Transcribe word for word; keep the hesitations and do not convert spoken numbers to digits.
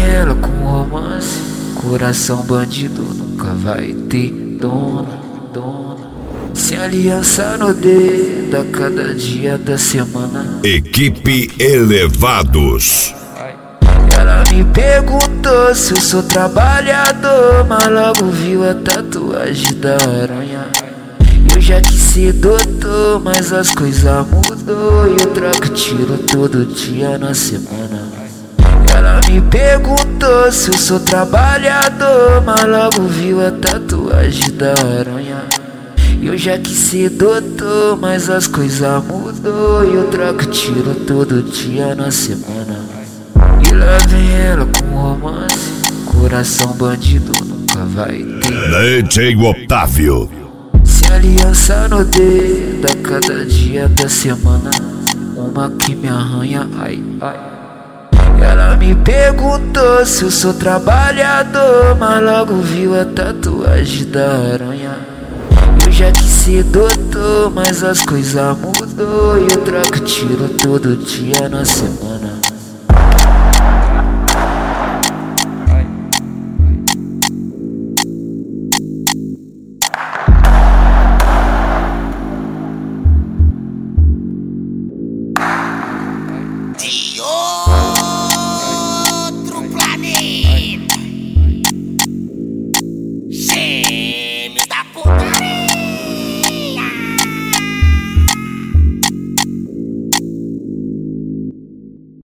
ela com romance. Coração bandido nunca vai ter dono, dono. Sem aliança no dedo a cada dia da semana. Equipe Elevados. Ela me perguntou se eu sou trabalhador, mas logo viu a tatuagem da aranha. Eu já quis ser doutor, mas as coisas mudou e eu troco tiro todo dia na semana. Ela me perguntou se eu sou trabalhador, mas logo viu a tatuagem da aranha. Eu já quis ser doutor, mas as coisas mudou e eu troco tiro todo dia na semana. E lá vem ela com romance. Coração bandido nunca vai ter. D J Otávio. Sem aliança no dedo a cada dia da semana. Uma que me arranha, ai, ai. Ela me perguntou se eu sou trabalhador, mas logo viu a tatuagem da aranha. Eu já quis ser doutor, mas as coisas mudou e eu troco tiro todo dia na semana.